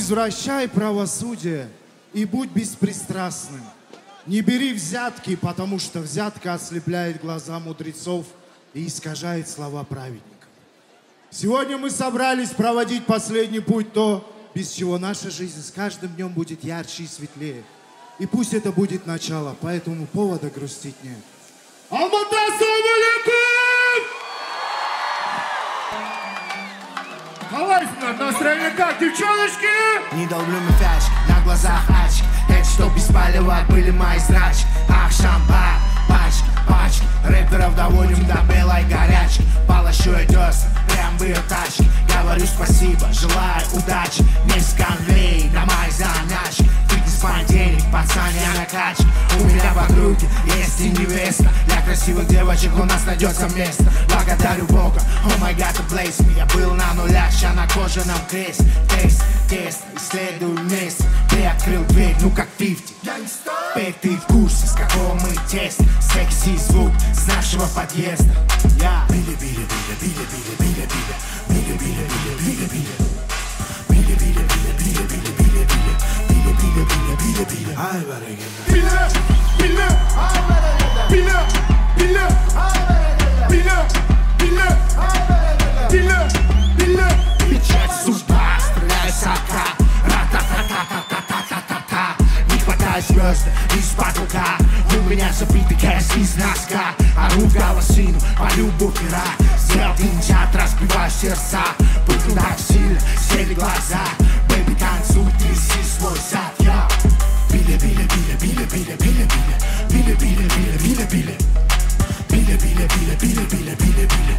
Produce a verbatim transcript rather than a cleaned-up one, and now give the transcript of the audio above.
извращай правосудие и будь беспристрастным. Не бери взятки, потому что взятка ослепляет глаза мудрецов и искажает слова праведников. Сегодня мы собрались проводить последний путь, то, без чего наша жизнь с каждым днем будет ярче и светлее. И пусть это будет начало, поэтому повода грустить нет. Алматы, ассаламу алейкум! Халайсна, настроение как, девчоночки? Не долблю мифяч, на глазах ачки. Это что беспалево были мои зрачки. Ах, шампа, пачки, пачки. Рэперов доводим до белой горячки. Полощу дёсна, прям в ее тачке. Говорю спасибо, желаю удачи. Несколько конвей на мои заначки. Понедельник, пацан, я на качке. У меня подруги есть и невеста. Для красивых девочек у нас найдется место. Благодарю Бога, oh my God, bless me. Я был на нулях, ща на кожаном кресте. Тест, тест, исследую вместе. Ты открыл дверь, ну как пятьдесят. Теперь ты в курсе, с какого мы теста. Секси звук с нашего подъезда. Я били, били, били, били, били, били, били, били, били, били, били, били. Bile bile bile bile bile bile bile bile bile bile bile ay berekete bile bile ay berekete bile bile ay berekete bile bile ay berekete bile bile печать суда стреляй сака ра-та-та-та-та-та-та-та-та. Не хватай звезды из потолка. У меня забитый кэш из носка. Ору в голосину, полю буфера. Сделал кинчат, разбиваю сердца. Был так сильно, сели глаза. Бэйби, танцуй, тряси свой зад. Я били, били, били, били, били, били, били, били, били, били, били, били, били, били, били, били, били, били, били.